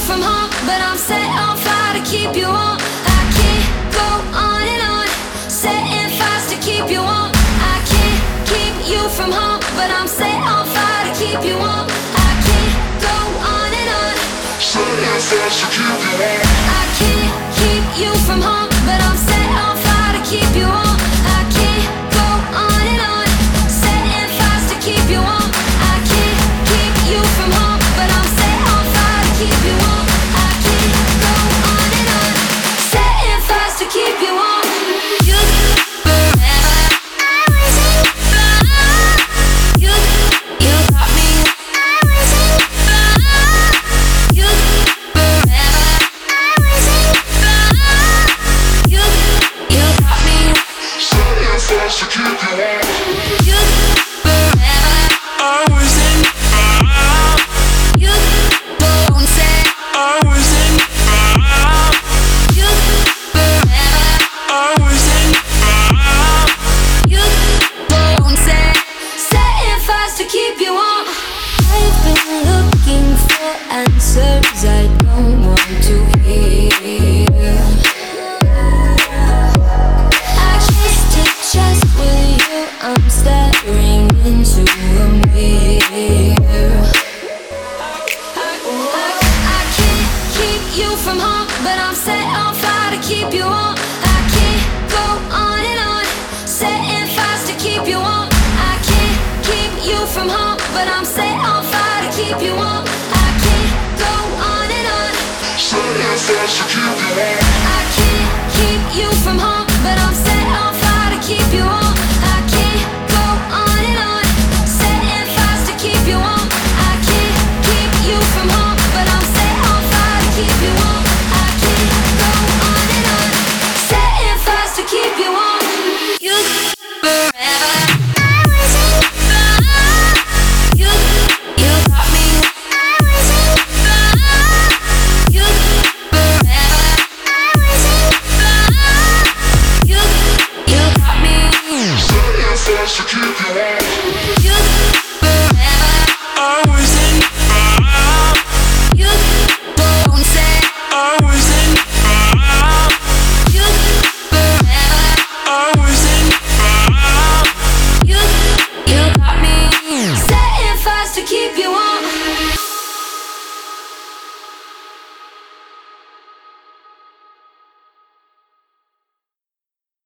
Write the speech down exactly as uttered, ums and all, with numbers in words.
from home, but I'm set on fire to keep you warm. I can't go on and on, setting fires to keep you warm. I can't keep you from home, but I'm set on fire to keep you warm. I can't go on and on, setting fires to keep you warm. I can't keep you from home, but I'm set on fire to keep you warm. I can't go on and on, setting fires to keep you warm. I can't keep you from home, but I'm set on fire to keep you warm. I can't go on and on, setting fires to keep you warm. You forever, I was in love. You, you got me. I was in love. You forever, I was in love. You, you got me. Setting fires to keep you warm. You forever, I was in love. You won't say I was in love. You forever, I was in love. You won't say, setting fires to keep you warm. I've been looking for answers I don't want to hear. I chest to chest with you, I'm staring into a mirror. I can't keep you from home, but I'm set on fire to keep you warm. I can't go on and on, setting fires to keep you warm. I can't keep you from home, but I'm set on fire to keep you warm. I can't go on and on, setting fires to keep you warm. I can't keep you from home,